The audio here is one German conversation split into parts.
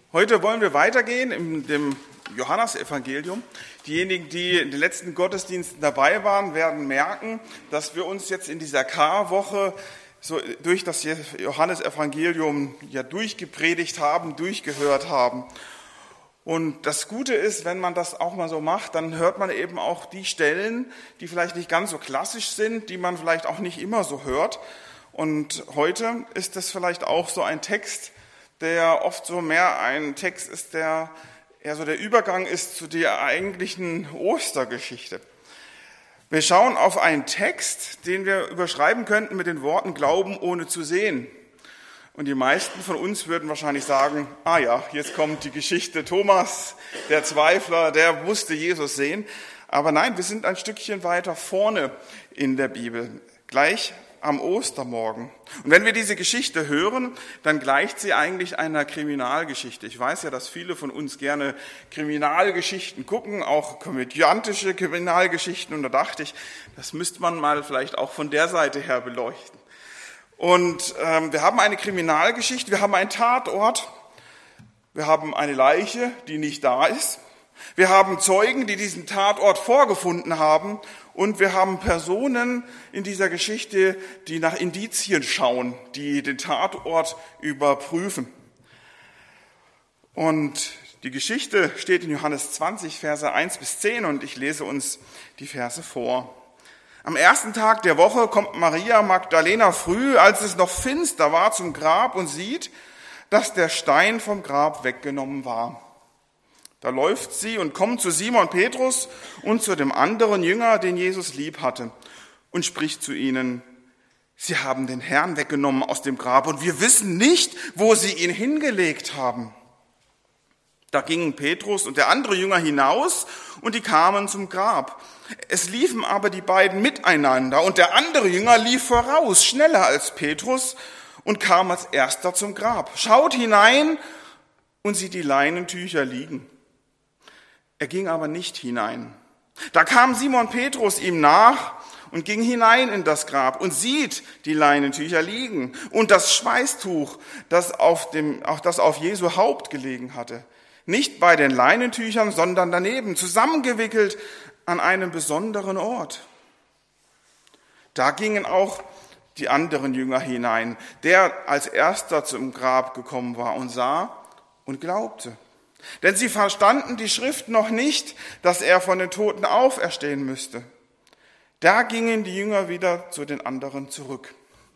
Heute wollen wir weitergehen in dem Johannesevangelium. Diejenigen, die in den letzten Gottesdiensten dabei waren, werden merken, dass wir uns jetzt in dieser Karwoche so durch das Johannesevangelium ja durchgepredigt haben, durchgehört haben. Und das Gute ist, wenn man das auch mal so macht, dann hört man eben auch die Stellen, die vielleicht nicht ganz so klassisch sind, die man vielleicht auch nicht immer so hört. Und heute ist das vielleicht auch so ein Text, der oft so mehr ein Text ist, der eher so der Übergang ist zu der eigentlichen Ostergeschichte. Wir schauen auf einen Text, den wir überschreiben könnten mit den Worten Glauben ohne zu sehen. Und die meisten von uns würden wahrscheinlich sagen, ah ja, jetzt kommt die Geschichte Thomas, der Zweifler, der musste Jesus sehen. Aber nein, wir sind ein Stückchen weiter vorne in der Bibel, gleich am Ostermorgen. Und wenn wir diese Geschichte hören, dann gleicht sie eigentlich einer Kriminalgeschichte. Ich weiß ja, dass viele von uns gerne Kriminalgeschichten gucken, auch komödiantische Kriminalgeschichten. Und da dachte ich, das müsste man mal vielleicht auch von der Seite her beleuchten. Und wir haben eine Kriminalgeschichte, wir haben einen Tatort, wir haben eine Leiche, die nicht da ist. Wir haben Zeugen, die diesen Tatort vorgefunden haben. Und wir haben Personen in dieser Geschichte, die nach Indizien schauen, die den Tatort überprüfen. Und die Geschichte steht in Johannes 20, Verse 1 bis 10 und ich lese uns die Verse vor. Am ersten Tag der Woche kommt Maria Magdalena früh, als es noch finster war, zum Grab und sieht, dass der Stein vom Grab weggenommen war. Da läuft sie und kommt zu Simon Petrus und zu dem anderen Jünger, den Jesus lieb hatte, und spricht zu ihnen: Sie haben den Herrn weggenommen aus dem Grab und wir wissen nicht, wo sie ihn hingelegt haben. Da gingen Petrus und der andere Jünger hinaus und die kamen zum Grab. Es liefen aber die beiden miteinander und der andere Jünger lief voraus, schneller als Petrus, und kam als erster zum Grab, schaut hinein und sieht die Leinentücher liegen. Er ging aber nicht hinein. Da kam Simon Petrus ihm nach und ging hinein in das Grab und sieht die Leinentücher liegen und das Schweißtuch, das auf Jesu Haupt gelegen hatte. Nicht bei den Leinentüchern, sondern daneben, zusammengewickelt an einem besonderen Ort. Da gingen auch die anderen Jünger hinein, der als erster zum Grab gekommen war und sah und glaubte. Denn sie verstanden die Schrift noch nicht, dass er von den Toten auferstehen müsste. Da gingen die Jünger wieder zu den anderen zurück.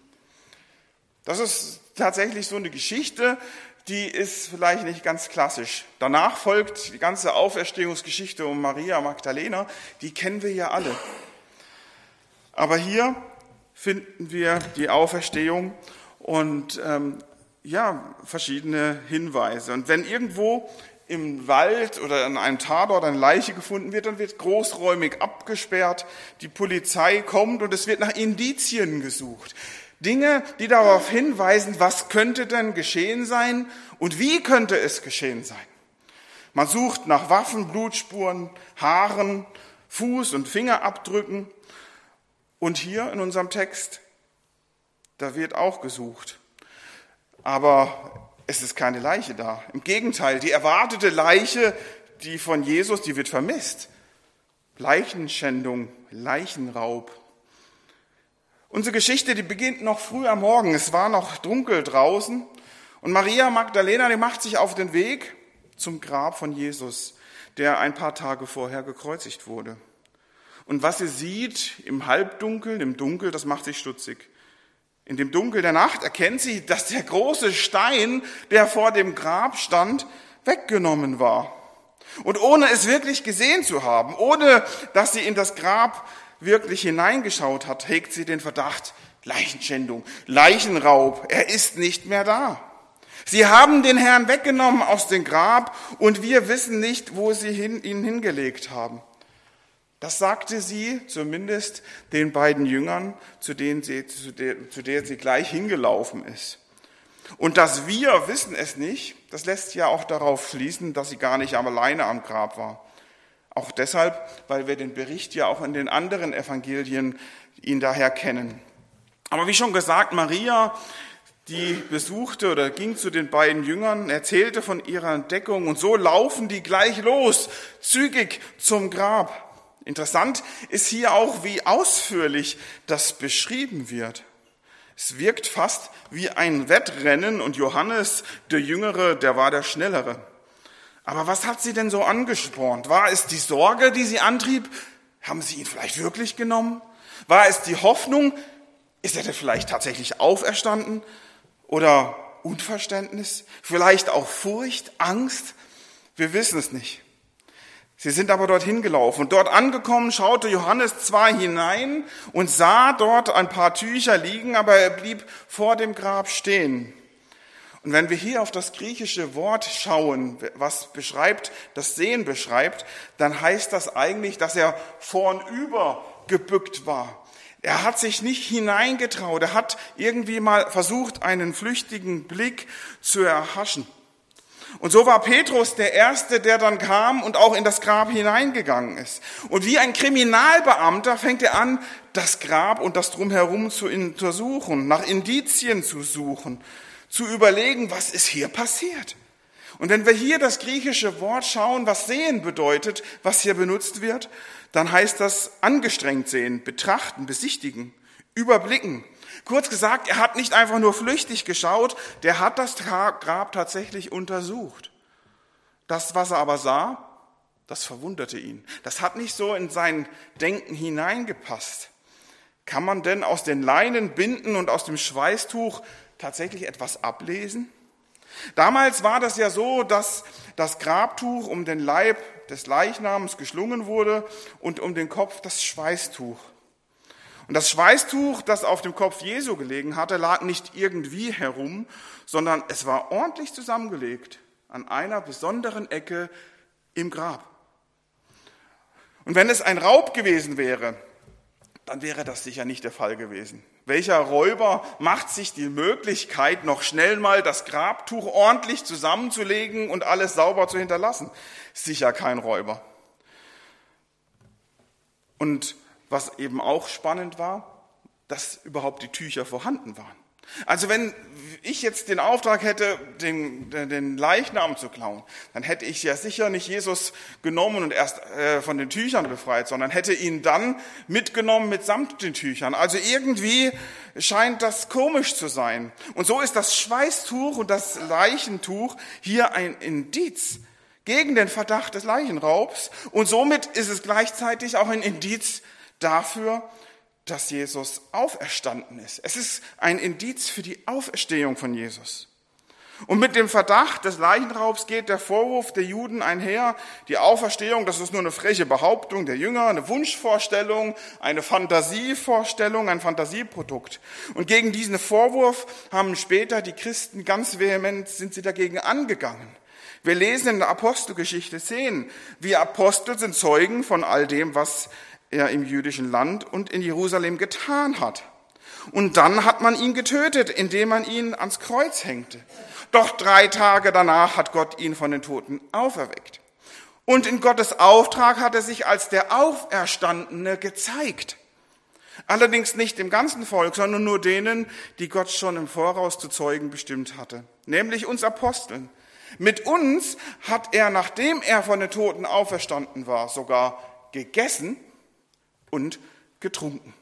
Das ist tatsächlich so eine Geschichte, die ist vielleicht nicht ganz klassisch. Danach folgt die ganze Auferstehungsgeschichte um Maria Magdalena, die kennen wir ja alle. Aber hier finden wir die Auferstehung und verschiedene Hinweise. Und wenn irgendwo im Wald oder in einem Tatort eine Leiche gefunden wird, dann wird großräumig abgesperrt, die Polizei kommt und es wird nach Indizien gesucht. Dinge, die darauf hinweisen, was könnte denn geschehen sein und wie könnte es geschehen sein. Man sucht nach Waffen, Blutspuren, Haaren, Fuß- und Fingerabdrücken. Und hier in unserem Text, da wird auch gesucht. Aber es ist keine Leiche da. Im Gegenteil, die erwartete Leiche, die von Jesus, die wird vermisst. Leichenschändung, Leichenraub. Unsere Geschichte, die beginnt noch früh am Morgen. Es war noch dunkel draußen. Und Maria Magdalena, die macht sich auf den Weg zum Grab von Jesus, der ein paar Tage vorher gekreuzigt wurde. Und was sie sieht im Halbdunkel, im Dunkel, das macht sie stutzig. In dem Dunkel der Nacht erkennt sie, dass der große Stein, der vor dem Grab stand, weggenommen war. Und ohne es wirklich gesehen zu haben, ohne dass sie in das Grab wirklich hineingeschaut hat, hegt sie den Verdacht: Leichenschändung, Leichenraub, er ist nicht mehr da. Sie haben den Herrn weggenommen aus dem Grab und wir wissen nicht, wo sie ihn hingelegt haben. Das sagte sie zumindest den beiden Jüngern, zu der sie gleich hingelaufen ist. Und dass wir wissen es nicht, das lässt ja auch darauf schließen, dass sie gar nicht alleine am Grab war. Auch deshalb, weil wir den Bericht ja auch in den anderen Evangelien ihn daher kennen. Aber wie schon gesagt, Maria, die besuchte oder ging zu den beiden Jüngern, erzählte von ihrer Entdeckung und so laufen die gleich los, zügig zum Grab. Interessant ist hier auch, wie ausführlich das beschrieben wird. Es wirkt fast wie ein Wettrennen und Johannes, der Jüngere, der war der Schnellere. Aber was hat sie denn so angespornt? War es die Sorge, die sie antrieb? Haben sie ihn vielleicht wirklich genommen? War es die Hoffnung? Ist er denn vielleicht tatsächlich auferstanden? Oder Unverständnis? Vielleicht auch Furcht, Angst? Wir wissen es nicht. Sie sind aber dorthin gelaufen. Und dort angekommen, schaute Johannes zwar hinein und sah dort ein paar Tücher liegen, aber er blieb vor dem Grab stehen. Und wenn wir hier auf das griechische Wort schauen, was beschreibt, das Sehen beschreibt, dann heißt das eigentlich, dass er vornüber gebückt war. Er hat sich nicht hineingetraut, er hat irgendwie mal versucht, einen flüchtigen Blick zu erhaschen. Und so war Petrus der Erste, der dann kam und auch in das Grab hineingegangen ist. Und wie ein Kriminalbeamter fängt er an, das Grab und das Drumherum zu untersuchen, nach Indizien zu suchen, zu überlegen, was ist hier passiert. Und wenn wir hier das griechische Wort schauen, was sehen bedeutet, was hier benutzt wird, dann heißt das angestrengt sehen, betrachten, besichtigen, überblicken. Kurz gesagt, er hat nicht einfach nur flüchtig geschaut, der hat das Grab tatsächlich untersucht. Das, was er aber sah, das verwunderte ihn. Das hat nicht so in sein Denken hineingepasst. Kann man denn aus den Leinenbinden und aus dem Schweißtuch tatsächlich etwas ablesen? Damals war das ja so, dass das Grabtuch um den Leib des Leichnams geschlungen wurde und um den Kopf das Schweißtuch. Und das Schweißtuch, das auf dem Kopf Jesu gelegen hatte, lag nicht irgendwie herum, sondern es war ordentlich zusammengelegt an einer besonderen Ecke im Grab. Und wenn es ein Raub gewesen wäre, dann wäre das sicher nicht der Fall gewesen. Welcher Räuber macht sich die Möglichkeit, noch schnell mal das Grabtuch ordentlich zusammenzulegen und alles sauber zu hinterlassen? Sicher kein Räuber. Und was eben auch spannend war, dass überhaupt die Tücher vorhanden waren. Also wenn ich jetzt den Auftrag hätte, den Leichnam zu klauen, dann hätte ich ja sicher nicht Jesus genommen und erst von den Tüchern befreit, sondern hätte ihn dann mitgenommen mitsamt den Tüchern. Also irgendwie scheint das komisch zu sein. Und so ist das Schweißtuch und das Leichentuch hier ein Indiz gegen den Verdacht des Leichenraubs. Und somit ist es gleichzeitig auch ein Indiz dafür, dass Jesus auferstanden ist. Es ist ein Indiz für die Auferstehung von Jesus. Und mit dem Verdacht des Leichenraubs geht der Vorwurf der Juden einher. Die Auferstehung, das ist nur eine freche Behauptung der Jünger, eine Wunschvorstellung, eine Fantasievorstellung, ein Fantasieprodukt. Und gegen diesen Vorwurf haben später die Christen ganz vehement, sind sie dagegen angegangen. Wir lesen in der Apostelgeschichte 10, wir Apostel sind Zeugen von all dem, was er im jüdischen Land und in Jerusalem getan hat. Und dann hat man ihn getötet, indem man ihn ans Kreuz hängte. Doch 3 Tage danach hat Gott ihn von den Toten auferweckt. Und in Gottes Auftrag hat er sich als der Auferstandene gezeigt. Allerdings nicht dem ganzen Volk, sondern nur denen, die Gott schon im Voraus zu Zeugen bestimmt hatte, nämlich uns Aposteln. Mit uns hat er, nachdem er von den Toten auferstanden war, sogar gegessen und getrunken.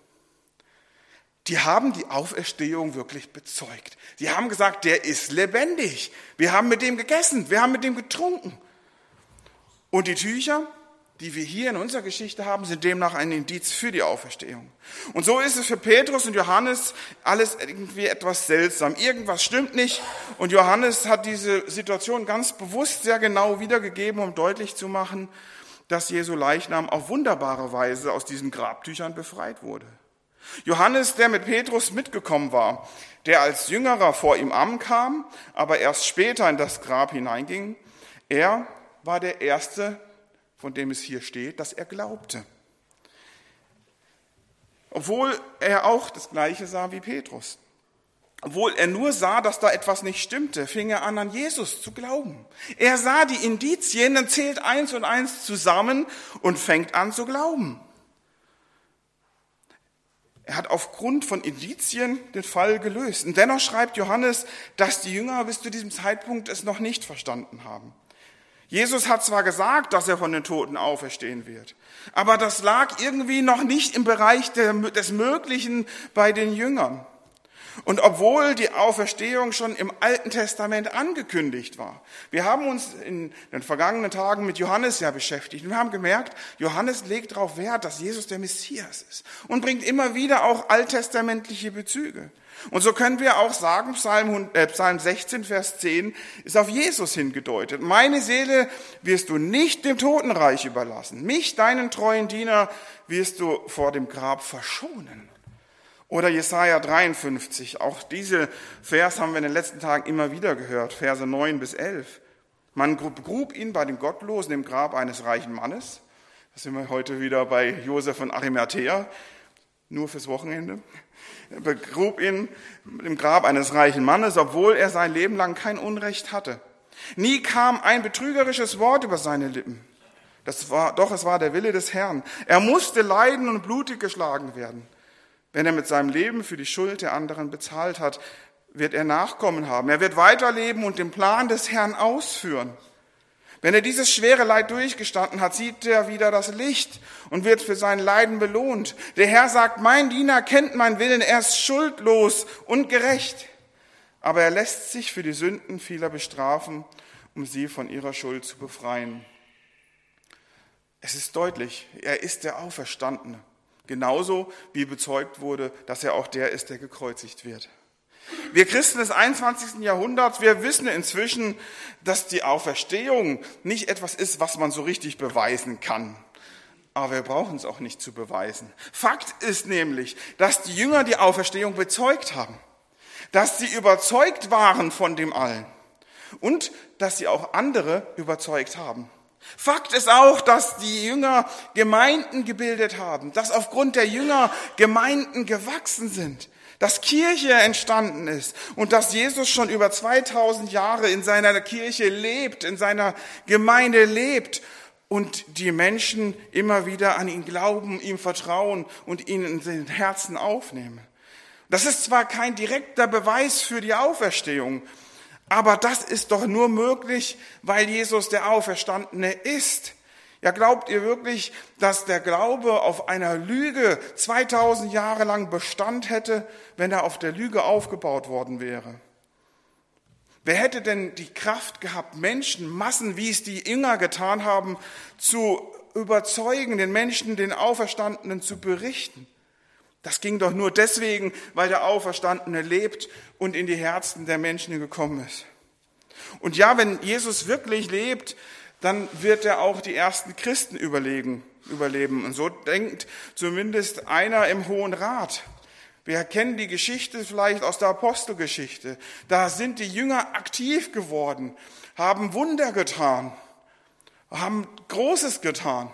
Die haben die Auferstehung wirklich bezeugt. Die haben gesagt, der ist lebendig. Wir haben mit dem gegessen, wir haben mit dem getrunken. Und die Tücher, die wir hier in unserer Geschichte haben, sind demnach ein Indiz für die Auferstehung. Und so ist es für Petrus und Johannes alles irgendwie etwas seltsam. Irgendwas stimmt nicht. Und Johannes hat diese Situation ganz bewusst sehr genau wiedergegeben, um deutlich zu machen, dass Jesu Leichnam auf wunderbare Weise aus diesen Grabtüchern befreit wurde. Johannes, der mit Petrus mitgekommen war, der als Jüngerer vor ihm ankam, aber erst später in das Grab hineinging, er war der Erste, von dem es hier steht, dass er glaubte. Obwohl er auch das Gleiche sah wie Petrus. Obwohl er nur sah, dass da etwas nicht stimmte, fing er an Jesus zu glauben. Er sah die Indizien, dann zählt 1 und 1 zusammen und fängt an zu glauben. Er hat aufgrund von Indizien den Fall gelöst. Und dennoch schreibt Johannes, dass die Jünger bis zu diesem Zeitpunkt es noch nicht verstanden haben. Jesus hat zwar gesagt, dass er von den Toten auferstehen wird, aber das lag irgendwie noch nicht im Bereich des Möglichen bei den Jüngern. Und obwohl die Auferstehung schon im Alten Testament angekündigt war. Wir haben uns in den vergangenen Tagen mit Johannes ja beschäftigt und wir haben gemerkt, Johannes legt darauf Wert, dass Jesus der Messias ist und bringt immer wieder auch alttestamentliche Bezüge. Und so können wir auch sagen, Psalm 16, Vers 10 ist auf Jesus hingedeutet. Meine Seele wirst du nicht dem Totenreich überlassen. Mich, deinen treuen Diener, wirst du vor dem Grab verschonen. Oder Jesaja 53, auch diese Vers haben wir in den letzten Tagen immer wieder gehört, Verse 9 bis 11. Man begrub ihn bei den Gottlosen im Grab eines reichen Mannes. Da sind wir heute wieder bei Josef von Arimathäa, nur fürs Wochenende. Er begrub ihn im Grab eines reichen Mannes, obwohl er sein Leben lang kein Unrecht hatte. Nie kam ein betrügerisches Wort über seine Lippen. Es war der Wille des Herrn. Er musste leiden und blutig geschlagen werden. Wenn er mit seinem Leben für die Schuld der anderen bezahlt hat, wird er Nachkommen haben. Er wird weiterleben und den Plan des Herrn ausführen. Wenn er dieses schwere Leid durchgestanden hat, sieht er wieder das Licht und wird für sein Leiden belohnt. Der Herr sagt, mein Diener kennt meinen Willen, er ist schuldlos und gerecht. Aber er lässt sich für die Sünden vieler bestrafen, um sie von ihrer Schuld zu befreien. Es ist deutlich, er ist der Auferstandene. Genauso wie bezeugt wurde, dass er auch der ist, der gekreuzigt wird. Wir Christen des 21. Jahrhunderts, wir wissen inzwischen, dass die Auferstehung nicht etwas ist, was man so richtig beweisen kann. Aber wir brauchen es auch nicht zu beweisen. Fakt ist nämlich, dass die Jünger die Auferstehung bezeugt haben. Dass sie überzeugt waren von dem Allen. Und dass sie auch andere überzeugt haben. Fakt ist auch, dass die Jünger Gemeinden gebildet haben, dass aufgrund der Jünger Gemeinden gewachsen sind, dass Kirche entstanden ist und dass Jesus schon über 2000 Jahre in seiner Kirche lebt, in seiner Gemeinde lebt und die Menschen immer wieder an ihn glauben, ihm vertrauen und ihn in den Herzen aufnehmen. Das ist zwar kein direkter Beweis für die Auferstehung, aber das ist doch nur möglich, weil Jesus der Auferstandene ist. Ja, glaubt ihr wirklich, dass der Glaube auf einer Lüge 2000 Jahre lang Bestand hätte, wenn er auf der Lüge aufgebaut worden wäre? Wer hätte denn die Kraft gehabt, Menschenmassen, wie es die Jünger getan haben, zu überzeugen, den Menschen, den Auferstandenen zu berichten? Das ging doch nur deswegen, weil der Auferstandene lebt und in die Herzen der Menschen gekommen ist. Und ja, wenn Jesus wirklich lebt, dann wird er auch die ersten Christen überleben. Und so denkt zumindest einer im Hohen Rat. Wir kennen die Geschichte vielleicht aus der Apostelgeschichte. Da sind die Jünger aktiv geworden, haben Wunder getan, haben Großes getan.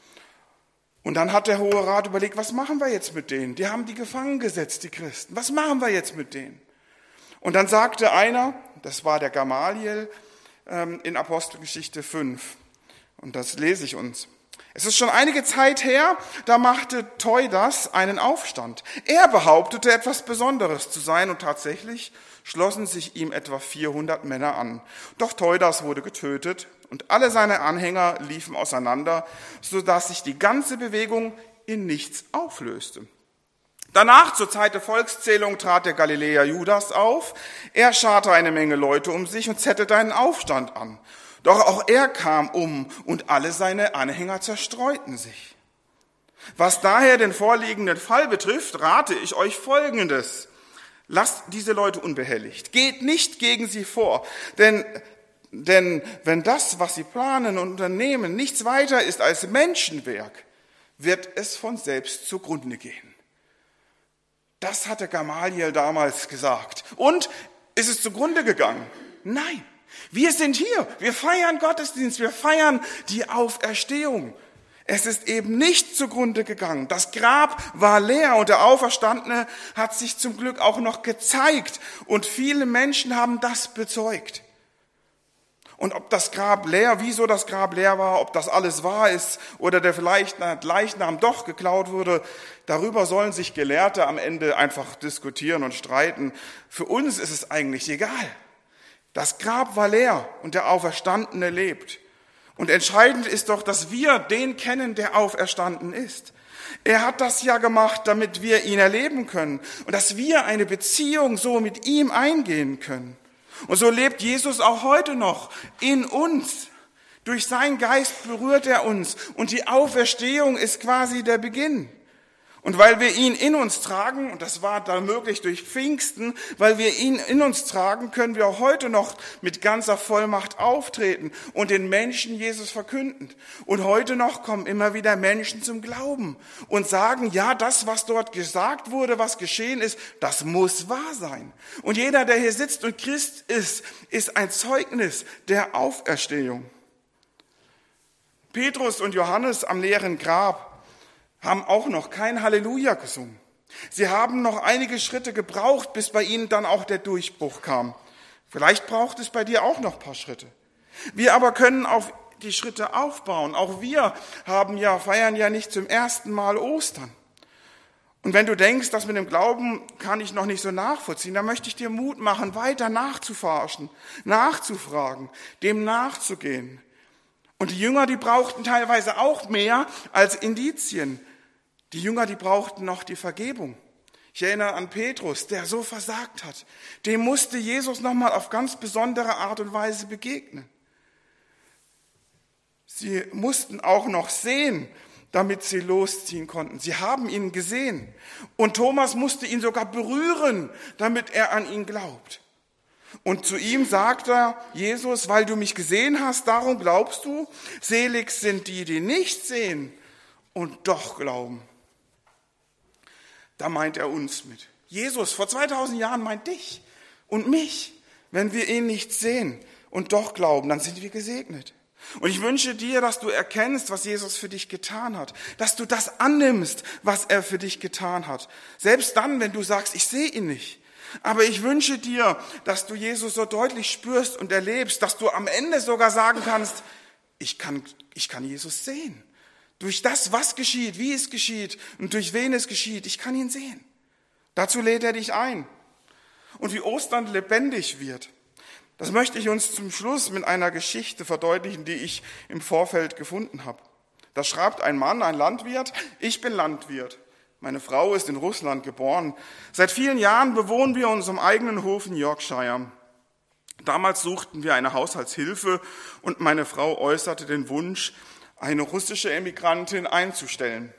Und dann hat der Hohe Rat überlegt, was machen wir jetzt mit denen? Die haben die gefangen gesetzt, die Christen. Was machen wir jetzt mit denen? Und dann sagte einer, das war der Gamaliel in Apostelgeschichte 5. Und das lese ich uns. Es ist schon einige Zeit her, da machte Theudas einen Aufstand. Er behauptete, etwas Besonderes zu sein und tatsächlich schlossen sich ihm etwa 400 Männer an. Doch Theudas wurde getötet und alle seine Anhänger liefen auseinander, sodass sich die ganze Bewegung in nichts auflöste. Danach, zur Zeit der Volkszählung, trat der Galiläer Judas auf. Er scharte eine Menge Leute um sich und zettelte einen Aufstand an. Doch auch er kam um und alle seine Anhänger zerstreuten sich. Was daher den vorliegenden Fall betrifft, rate ich euch Folgendes. Lasst diese Leute unbehelligt. Geht nicht gegen sie vor, denn wenn das, was sie planen und unternehmen, nichts weiter ist als Menschenwerk, wird es von selbst zugrunde gehen. Das hatte Gamaliel damals gesagt. Und ist es zugrunde gegangen? Nein. Wir sind hier. Wir feiern Gottesdienst. Wir feiern die Auferstehung. Es ist eben nicht zugrunde gegangen. Das Grab war leer und der Auferstandene hat sich zum Glück auch noch gezeigt. Und viele Menschen haben das bezeugt. Und ob das Grab leer, wieso das Grab leer war, ob das alles wahr ist oder der vielleicht Leichnam doch geklaut wurde, darüber sollen sich Gelehrte am Ende einfach diskutieren und streiten. Für uns ist es eigentlich egal. Das Grab war leer und der Auferstandene lebt. Und entscheidend ist doch, dass wir den kennen, der auferstanden ist. Er hat das ja gemacht, damit wir ihn erleben können und dass wir eine Beziehung so mit ihm eingehen können. Und so lebt Jesus auch heute noch in uns. Durch seinen Geist berührt er uns und die Auferstehung ist quasi der Beginn. Und weil wir ihn in uns tragen, und das war dann möglich durch Pfingsten, weil wir ihn in uns tragen, können wir auch heute noch mit ganzer Vollmacht auftreten und den Menschen Jesus verkünden. Und heute noch kommen immer wieder Menschen zum Glauben und sagen, ja, das, was dort gesagt wurde, was geschehen ist, das muss wahr sein. Und jeder, der hier sitzt und Christ ist ein Zeugnis der Auferstehung. Petrus und Johannes am leeren Grab haben auch noch kein Halleluja gesungen. Sie haben noch einige Schritte gebraucht, bis bei ihnen dann auch der Durchbruch kam. Vielleicht braucht es bei dir auch noch ein paar Schritte. Wir aber können auf die Schritte aufbauen. Auch wir feiern ja nicht zum ersten Mal Ostern. Und wenn du denkst, das mit dem Glauben kann ich noch nicht so nachvollziehen, dann möchte ich dir Mut machen, weiter nachzuforschen, nachzufragen, dem nachzugehen. Und die Jünger, die brauchten teilweise auch mehr als Indizien. Die Jünger, die brauchten noch die Vergebung. Ich erinnere an Petrus, der so versagt hat. Dem musste Jesus nochmal auf ganz besondere Art und Weise begegnen. Sie mussten auch noch sehen, damit sie losziehen konnten. Sie haben ihn gesehen. Und Thomas musste ihn sogar berühren, damit er an ihn glaubt. Und zu ihm sagt er, Jesus, weil du mich gesehen hast, darum glaubst du. Selig sind die, die nicht sehen und doch glauben. Da meint er uns mit. Jesus vor 2000 Jahren meint dich und mich. Wenn wir ihn nicht sehen und doch glauben, dann sind wir gesegnet. Und ich wünsche dir, dass du erkennst, was Jesus für dich getan hat. Dass du das annimmst, was er für dich getan hat. Selbst dann, wenn du sagst, ich sehe ihn nicht. Aber ich wünsche dir, dass du Jesus so deutlich spürst und erlebst, dass du am Ende sogar sagen kannst, ich kann Jesus sehen. Durch das, was geschieht, wie es geschieht und durch wen es geschieht, ich kann ihn sehen. Dazu lädt er dich ein. Und wie Ostern lebendig wird, das möchte ich uns zum Schluss mit einer Geschichte verdeutlichen, die ich im Vorfeld gefunden habe. Da schreibt ein Mann, ein Landwirt, ich bin Landwirt. Meine Frau ist in Russland geboren. Seit vielen Jahren bewohnen wir unseren eigenen Hof in Yorkshire. Damals suchten wir eine Haushaltshilfe und meine Frau äußerte den Wunsch, eine russische Emigrantin einzustellen.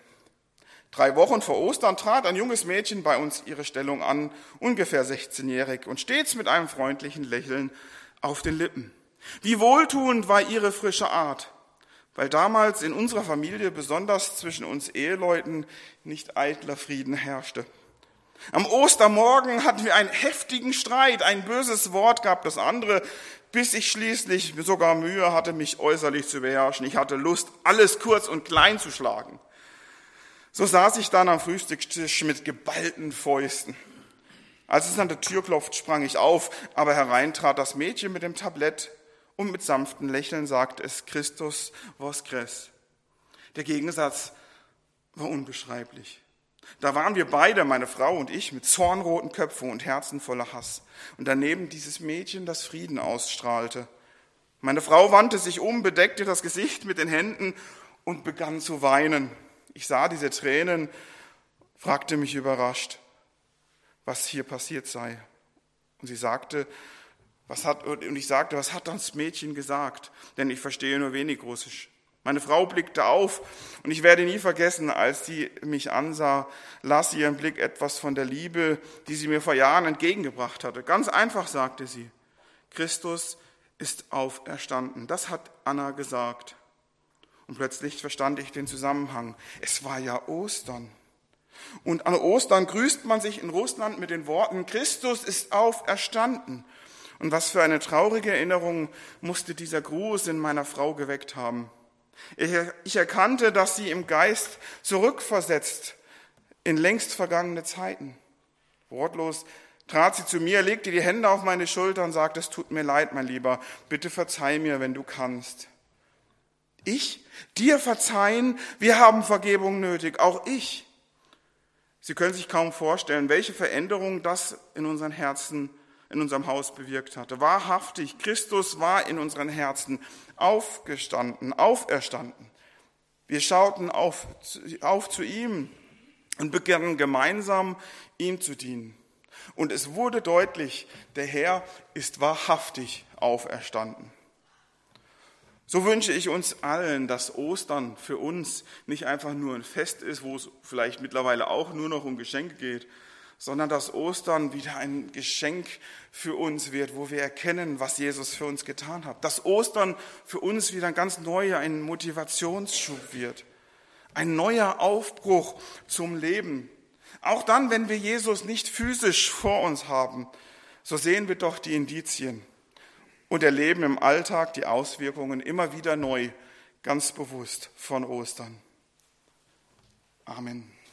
3 Wochen vor Ostern trat ein junges Mädchen bei uns ihre Stellung an, ungefähr 16-jährig und stets mit einem freundlichen Lächeln auf den Lippen. Wie wohltuend war ihre frische Art, weil damals in unserer Familie, besonders zwischen uns Eheleuten, nicht eitler Frieden herrschte. Am Ostermorgen hatten wir einen heftigen Streit, ein böses Wort gab das andere, bis ich schließlich sogar Mühe hatte, mich äußerlich zu beherrschen. Ich hatte Lust, alles kurz und klein zu schlagen. So saß ich dann am Frühstückstisch mit geballten Fäusten. Als es an der Tür klopft, sprang ich auf, aber herein trat das Mädchen mit dem Tablett und mit sanftem Lächeln sagte es, Christus voskres. Der Gegensatz war unbeschreiblich. Da waren wir beide, meine Frau und ich, mit zornroten Köpfen und Herzen voller Hass. Und daneben dieses Mädchen, das Frieden ausstrahlte. Meine Frau wandte sich um, bedeckte das Gesicht mit den Händen und begann zu weinen. Ich sah diese Tränen, fragte mich überrascht, was hier passiert sei. Und ich sagte, was hat das Mädchen gesagt? Denn ich verstehe nur wenig Russisch. Meine Frau blickte auf und ich werde nie vergessen, als sie mich ansah, las ihren Blick etwas von der Liebe, die sie mir vor Jahren entgegengebracht hatte. Ganz einfach sagte sie, Christus ist auferstanden. Das hat Anna gesagt. Und plötzlich verstand ich den Zusammenhang. Es war ja Ostern. Und an Ostern grüßt man sich in Russland mit den Worten, Christus ist auferstanden. Und was für eine traurige Erinnerung musste dieser Gruß in meiner Frau geweckt haben. Ich erkannte, dass sie im Geist zurückversetzt in längst vergangene Zeiten. Wortlos trat sie zu mir, legte die Hände auf meine Schulter und sagte, es tut mir leid, mein Lieber, bitte verzeih mir, wenn du kannst. Ich? Dir verzeihen? Wir haben Vergebung nötig, auch ich. Sie können sich kaum vorstellen, welche Veränderung das in unseren Herzen, in unserem Haus bewirkt hatte. Wahrhaftig, Christus war in unseren Herzen auferstanden. Wir schauten auf zu ihm und begannen gemeinsam, ihm zu dienen. Und es wurde deutlich, der Herr ist wahrhaftig auferstanden. So wünsche ich uns allen, dass Ostern für uns nicht einfach nur ein Fest ist, wo es vielleicht mittlerweile auch nur noch um Geschenke geht, sondern dass Ostern wieder ein Geschenk für uns wird, wo wir erkennen, was Jesus für uns getan hat. Dass Ostern für uns wieder ein ganz neuer, ein Motivationsschub wird. Ein neuer Aufbruch zum Leben. Auch dann, wenn wir Jesus nicht physisch vor uns haben, so sehen wir doch die Indizien und erleben im Alltag die Auswirkungen immer wieder neu, ganz bewusst von Ostern. Amen.